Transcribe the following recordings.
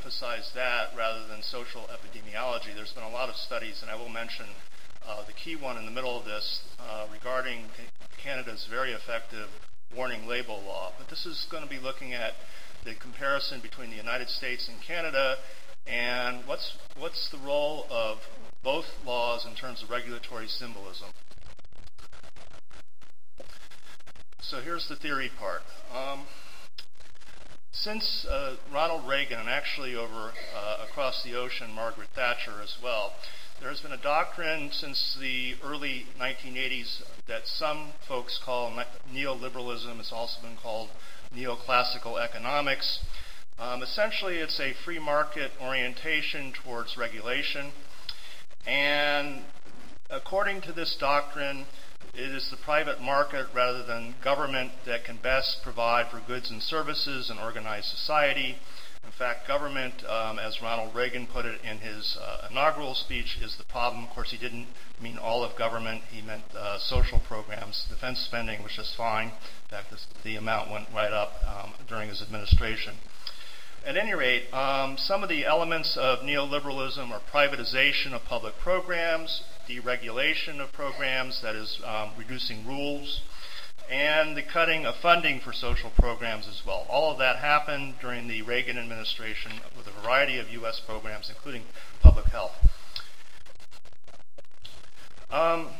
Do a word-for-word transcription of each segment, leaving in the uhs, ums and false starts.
emphasize that rather than social epidemiology. There's been a lot of studies, and I will mention uh, the key one in the middle of this uh, regarding Canada's very effective warning label law. But this is going to be looking at the comparison between the United States and Canada, and what's what's the role of both laws in terms of regulatory symbolism. So here's the theory part. Um, since uh, Ronald Reagan, and actually over uh, across the ocean, Margaret Thatcher as well, there has been a doctrine since the early nineteen eighties that some folks call neoliberalism. It's also been called neoclassical economics. Um, essentially, it's a free market orientation towards regulation. And according to this doctrine, it is the private market rather than government that can best provide for goods and services and organize society. In fact, government, um, as Ronald Reagan put it in his uh, inaugural speech, is the problem. Of course, he didn't mean all of government. He meant uh, social programs. Defense spending was just fine. In fact, this, the amount went right up um, during his administration. At any rate, um, some of the elements of neoliberalism are privatization of public programs, deregulation of programs, that is, um, reducing rules, and the cutting of funding for social programs as well. All of that happened during the Reagan administration with a variety of U S programs, including public health. Um,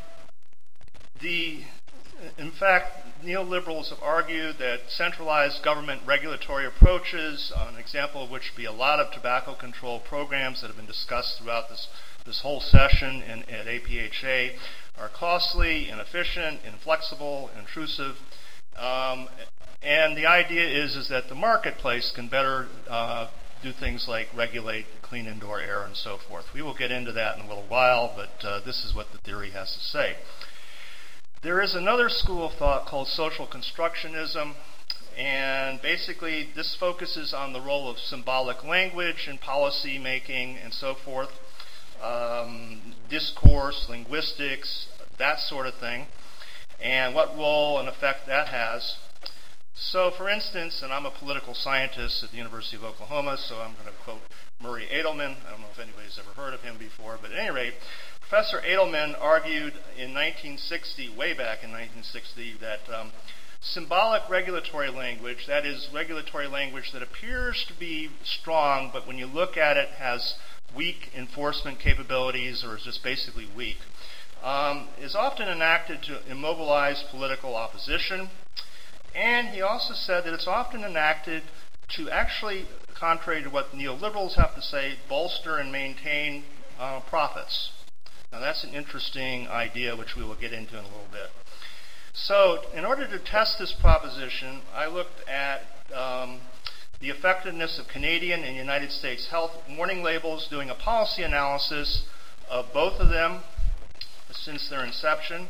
the, in fact, neoliberals have argued that centralized government regulatory approaches, an example of which would be a lot of tobacco control programs that have been discussed throughout this, this whole session in, at A P H A, are costly, inefficient, inflexible, intrusive. Um, and the idea is, is that the marketplace can better uh, do things like regulate clean indoor air and so forth. We will get into that in a little while, but uh, this is what the theory has to say. There is another school of thought called social constructionism, and basically this focuses on the role of symbolic language in policy making and so forth. Um, discourse, linguistics, that sort of thing, and what role and effect that has. So, for instance, and I'm a political scientist at the University of Oklahoma, so I'm going to quote Murray Edelman. I don't know if anybody's ever heard of him before, but at any rate, Professor Edelman argued in nineteen sixty, way back in nineteen sixty, that um, symbolic regulatory language, that is, regulatory language that appears to be strong, but when you look at it has weak enforcement capabilities, or is just basically weak, um, is often enacted to immobilize political opposition. And he also said that it's often enacted to actually, contrary to what neoliberals have to say, bolster and maintain uh, profits. Now that's an interesting idea which we will get into in a little bit. So in order to test this proposition, I looked at um, the effectiveness of Canadian and United States health warning labels, doing a policy analysis of both of them since their inception.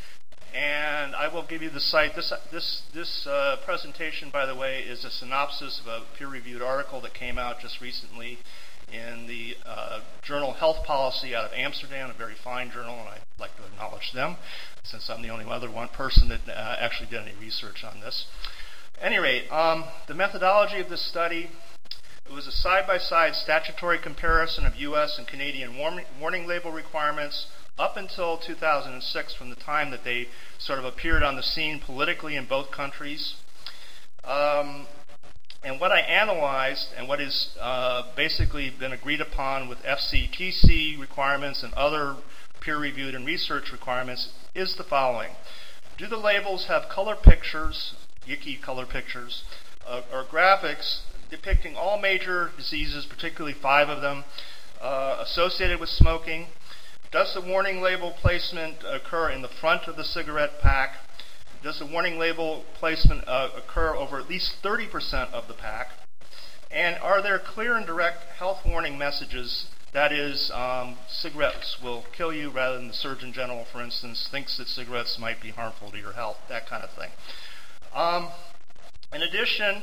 And I will give you the site. This this this uh, presentation, by the way, is a synopsis of a peer-reviewed article that came out just recently in the uh, journal Health Policy out of Amsterdam, a very fine journal, and I'd like to acknowledge them, since I'm the only other one person that uh, actually did any research on this. At any rate, um, the methodology of this study, it was a side-by-side statutory comparison of U S and Canadian warning, warning label requirements up until two thousand six, from the time that they sort of appeared on the scene politically in both countries. Um, and what I analyzed, and what has uh, basically been agreed upon with F C T C requirements and other peer-reviewed and research requirements, is the following. Do the labels have color pictures, yicky color pictures, uh, or graphics depicting all major diseases, particularly five of them, uh, associated with smoking? Does the warning label placement occur in the front of the cigarette pack? Does the warning label placement uh, occur over at least thirty percent of the pack? And are there clear and direct health warning messages? That is, um, cigarettes will kill you, rather than the Surgeon General, for instance, thinks that cigarettes might be harmful to your health, that kind of thing. Um, in addition,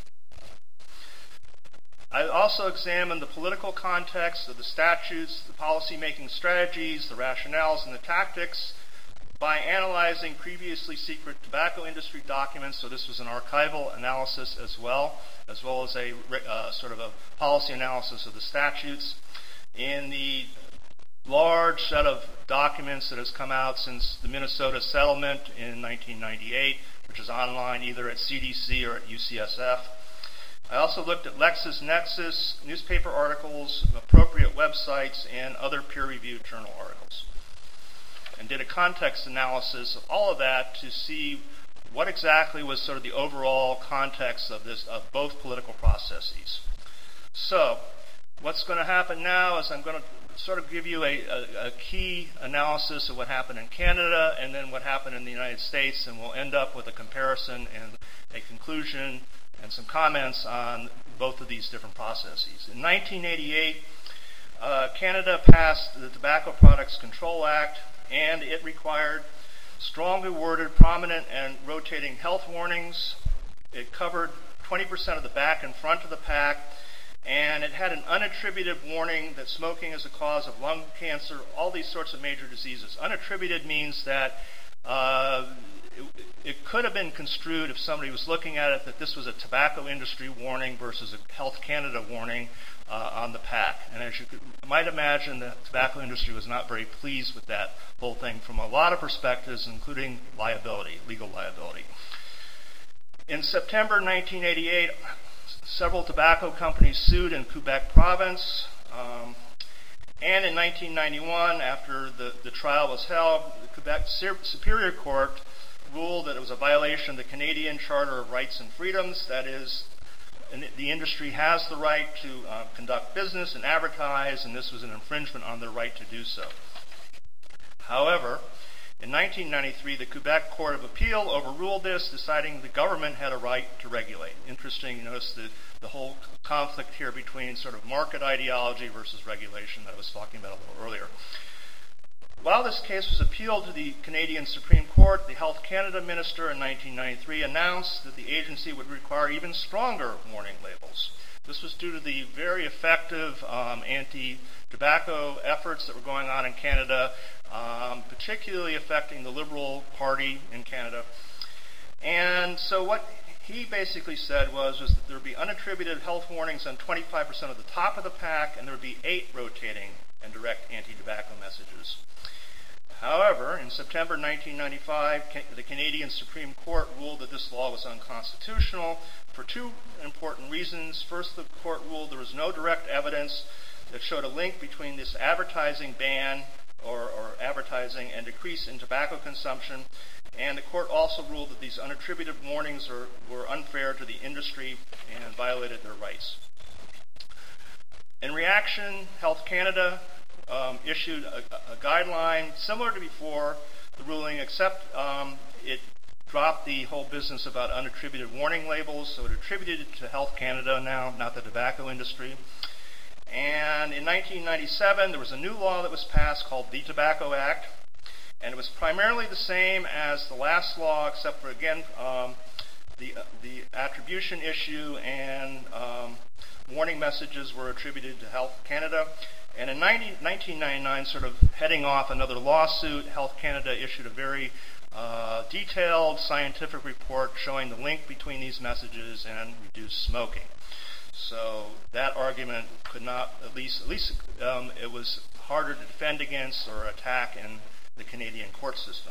I also examined the political context of the statutes, the policy-making strategies, the rationales, and the tactics. by analyzing previously secret tobacco industry documents, so this was an archival analysis as well, as well as a uh, sort of a policy analysis of the statutes. In the large set of documents that has come out since the Minnesota settlement in nineteen ninety-eight, which is online either at C D C or at U C S F. I also looked at LexisNexis, newspaper articles, appropriate websites, and other peer-reviewed journal articles, and did a context analysis of all of that to see what exactly was sort of the overall context of this, of both political processes. So, what's going to happen now is I'm going to sort of give you a, a, a key analysis of what happened in Canada and then what happened in the United States, and we'll end up with a comparison and a conclusion and some comments on both of these different processes. In nineteen eighty-eight, uh, Canada passed the Tobacco Products Control Act, and it required strongly worded, prominent, and rotating health warnings. It covered twenty percent of the back and front of the pack, and it had an unattributed warning that smoking is a cause of lung cancer, all these sorts of major diseases. Unattributed means that uh, it, it could have been construed, if somebody was looking at it, that this was a tobacco industry warning versus a Health Canada warning uh, on the pack. And as you could, might imagine, the tobacco industry was not very pleased with that whole thing from a lot of perspectives, including liability, legal liability. In September nineteen eighty-eight, several tobacco companies sued in Quebec province. Um, and in nineteen ninety-one, after the, the trial was held, the Quebec Superior Court ruled that it was a violation of the Canadian Charter of Rights and Freedoms. That is, the industry has the right to uh, conduct business and advertise, and this was an infringement on their right to do so. However, in nineteen ninety-three, the Quebec Court of Appeal overruled this, deciding the government had a right to regulate. Interesting, you notice the, the whole conflict here between sort of market ideology versus regulation that I was talking about a little earlier. While this case was appealed to the Canadian Supreme Court, the Health Canada minister in nineteen ninety-three announced that the agency would require even stronger warning labels. This was due to the very effective um, anti-tobacco efforts that were going on in Canada, um, particularly affecting the Liberal Party in Canada. And so what he basically said was, was that there would be unattributed health warnings on twenty-five percent of the top of the pack, and there would be eight rotating and direct anti-tobacco messages. However, in September nineteen ninety-five, the Canadian Supreme Court ruled that this law was unconstitutional for two important reasons. First, the court ruled there was no direct evidence that showed a link between this advertising ban or, or advertising and decrease in tobacco consumption. And the court also ruled that these unattributed warnings are, were unfair to the industry and violated their rights. In reaction, Health Canada um, issued a, a guideline similar to before the ruling, except um, it dropped the whole business about unattributed warning labels, so it attributed it to Health Canada now, not the tobacco industry. And in nineteen ninety-seven, there was a new law that was passed called the Tobacco Act, and it was primarily the same as the last law, except for, again, um, the, uh, the attribution issue and um, warning messages were attributed to Health Canada. And in nineteen ninety-nine, sort of heading off another lawsuit, Health Canada issued a very uh, detailed scientific report showing the link between these messages and reduced smoking. So that argument could not, at least, at least um, it was harder to defend against or attack in the Canadian court system.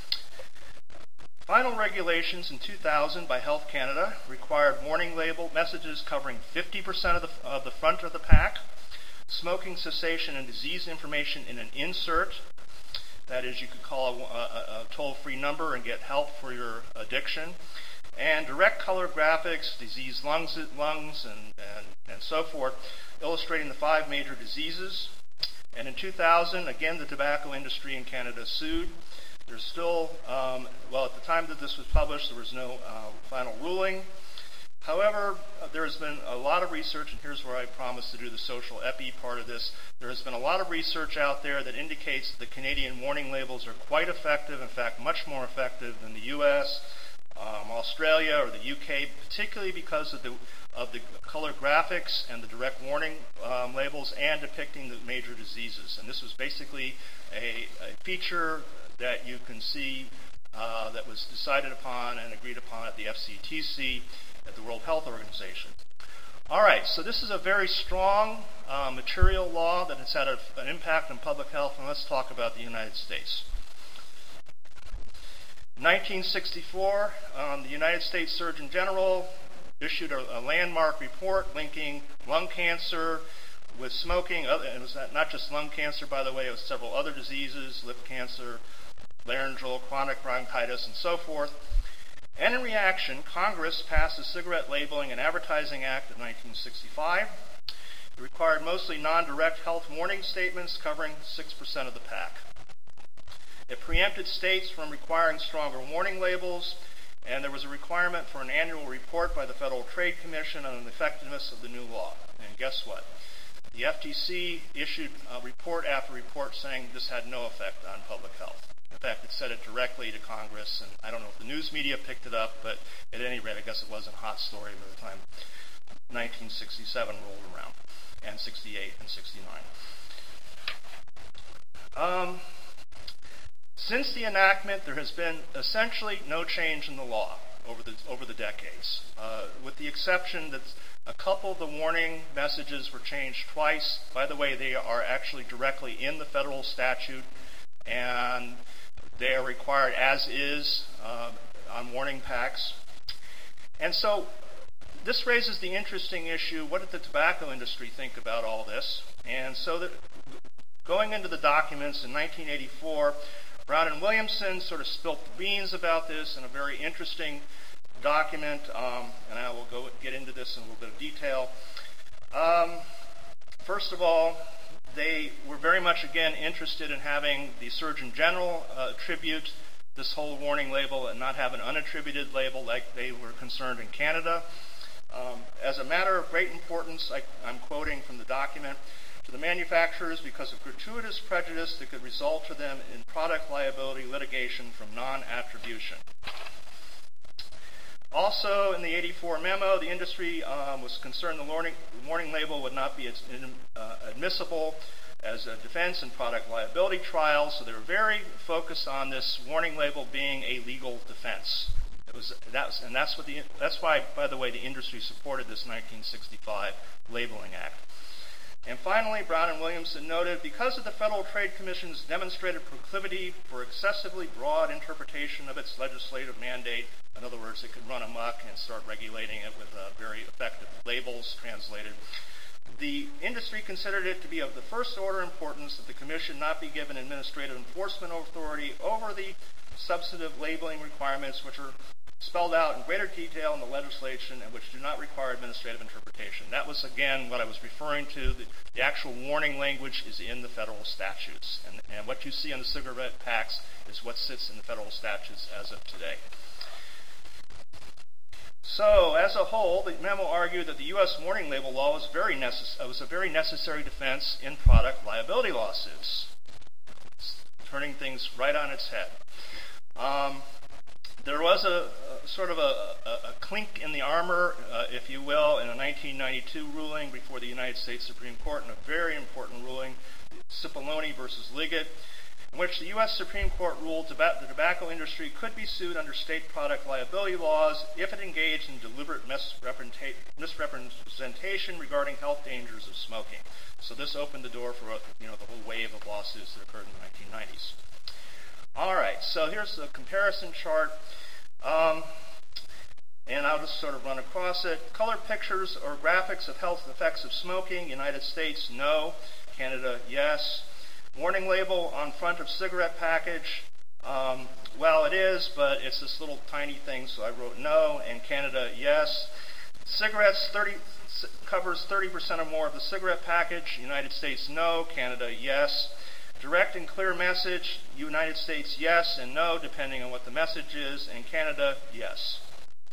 Final regulations in two thousand by Health Canada required warning label messages covering fifty percent of the, of the front of the pack, smoking cessation and disease information in an insert. That is, you could call a, a, a toll-free number and get help for your addiction. And direct color graphics, diseased lungs, lungs and, and, and so forth, illustrating the five major diseases. And in two thousand, again, the tobacco industry in Canada sued. There's still, um, well, at the time that this was published, there was no uh, final ruling. However, uh, there has been a lot of research, and here's where I promised to do the social epi part of this. There has been a lot of research out there that indicates that the Canadian warning labels are quite effective, in fact, much more effective than the U S, um, Australia, or the U K, particularly because of the, of the color graphics and the direct warning um, labels and depicting the major diseases. And this was basically a, a feature that you can see uh, that was decided upon and agreed upon at the F C T C, at the World Health Organization. All right, so this is a very strong uh, material law that has had a, an impact on public health, and let's talk about the United States. nineteen sixty-four, um, the United States Surgeon General issued a, a landmark report linking lung cancer with smoking. Other, and it was not, not just lung cancer, by the way, it was several other diseases, lip cancer, laryngeal, chronic bronchitis, and so forth. And in reaction, Congress passed the Cigarette Labeling and Advertising Act of nineteen sixty-five. It required mostly non-direct health warning statements covering six percent of the pack. It preempted states from requiring stronger warning labels, and there was a requirement for an annual report by the Federal Trade Commission on the effectiveness of the new law. And guess what? The F T C issued a report after report saying this had no effect on public health. In fact, it said it directly to Congress, and I don't know if the news media picked it up, but at any rate, I guess it wasn't a hot story by the time nineteen sixty-seven rolled around, and sixty-eight and sixty-nine. Um, since the enactment, there has been essentially no change in the law over the over the decades, uh, with the exception that a couple of the warning messages were changed twice. By the way, they are actually directly in the federal statute, and they are required as is uh, on warning packs. And so this raises the interesting issue, what did the tobacco industry think about all this? And so that going into the documents in nineteen eighty-four, Brown and Williamson sort of spilt the beans about this in a very interesting document, um, and I will go get into this in a little bit of detail. Um, first of all, they were very much, again, interested in having the Surgeon General uh, attribute this whole warning label and not have an unattributed label like they were concerned in Canada. Um, as a matter of great importance, I, I'm quoting from the document, to the manufacturers because of gratuitous prejudice that could result to them in product liability litigation from non-attribution. Also, in the eighty-four memo, the industry um, was concerned the warning, warning label would not be as, uh, admissible as a defense in product liability trials, so they were very focused on this warning label being a legal defense. It was, that was, and that's, what the, that's why, by the way, the industry supported this nineteen sixty-five Labeling Act. And finally, Brown and Williamson noted, because of the Federal Trade Commission's demonstrated proclivity for excessively broad interpretation of its legislative mandate, in other words, it could run amok and start regulating it with uh, very effective labels translated, the industry considered it to be of the first order importance that the Commission not be given administrative enforcement authority over the substantive labeling requirements which are spelled out in greater detail in the legislation and which do not require administrative interpretation. That was, again, what I was referring to. The, the actual warning language is in the federal statutes. And, and what you see on the cigarette packs is what sits in the federal statutes as of today. So, as a whole, the memo argued that the U S warning label law was, very necess- was a very necessary defense in product liability lawsuits, turning things right on its head. Um, There was a, a sort of a, a, a clink in the armor, uh, if you will, in a nineteen ninety-two ruling before the United States Supreme Court, in a very important ruling, Cipollone versus Liggett, in which the U S Supreme Court ruled that the tobacco industry could be sued under state product liability laws if it engaged in deliberate misrepresentation regarding health dangers of smoking. So this opened the door for you know the whole wave of lawsuits that occurred in the nineteen nineties. All right, so here's the comparison chart, um, and I'll just sort of run across it. Color pictures or graphics of health effects of smoking. United States, no. Canada, yes. Warning label on front of cigarette package. Um, well, it is, but it's this little tiny thing, so I wrote no. And Canada, yes. Cigarettes thirty covers thirty percent or more of the cigarette package. United States, no. Canada, yes. Direct and clear message, United States, yes and no, depending on what the message is, and Canada, yes.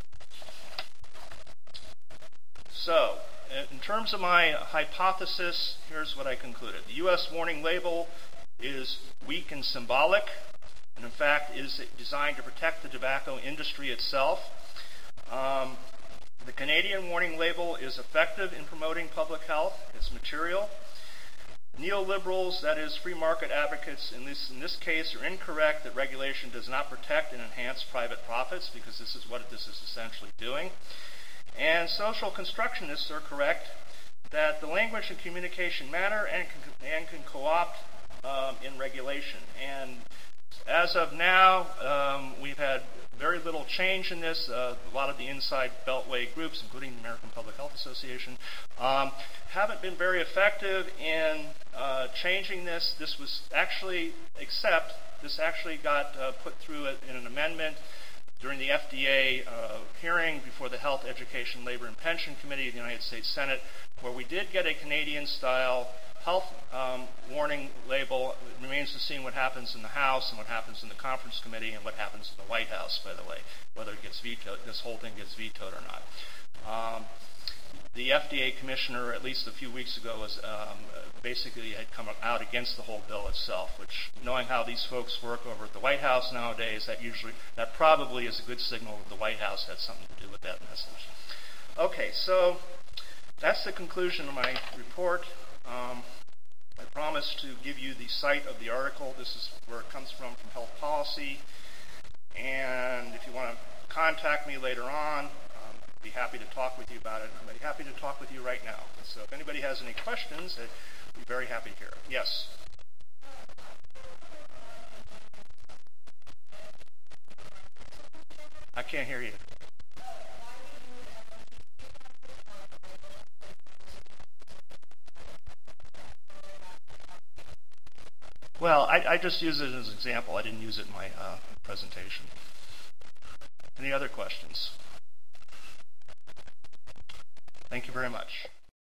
So, in terms of my hypothesis, here's what I concluded. The U S warning label is weak and symbolic, and in fact is designed to protect the tobacco industry itself. Um, the Canadian warning label is effective in promoting public health. It's material. Neoliberals, that is, free market advocates, in this, in this case, are incorrect that regulation does not protect and enhance private profits, because this is what this is essentially doing. And social constructionists are correct that the language and communication matter and can, and can co-opt um, in regulation. And as of now, um, we've had very little change in this. Uh, a lot of the inside Beltway groups, including the American Public Health Association, um, haven't been very effective in uh, changing this. This was actually, except this actually got uh, put through a, in an amendment during the F D A uh, hearing before the Health, Education, Labor, and Pension Committee of the United States Senate, where we did get a Canadian-style health um, warning label. It remains to see what happens in the House and what happens in the Conference Committee and what happens in the White House, by the way, whether it gets vetoed, this whole thing gets vetoed or not. Um, the F D A commissioner, at least a few weeks ago, was um, basically had come out against the whole bill itself, which, knowing how these folks work over at the White House nowadays, that usually, that probably is a good signal that the White House had something to do with that message. Okay, so that's the conclusion of my report. Um, I promised to give you the site of the article. This is where it comes from, from Health Policy. And if you want to contact me later on, um, I'd be happy to talk with you about it. I'm happy to talk with you right now. So if anybody has any questions, I'd be very happy to hear it. Yes? I can't hear you. Well, I, I just use it as an example. I didn't use it in my uh, presentation. Any other questions? Thank you very much.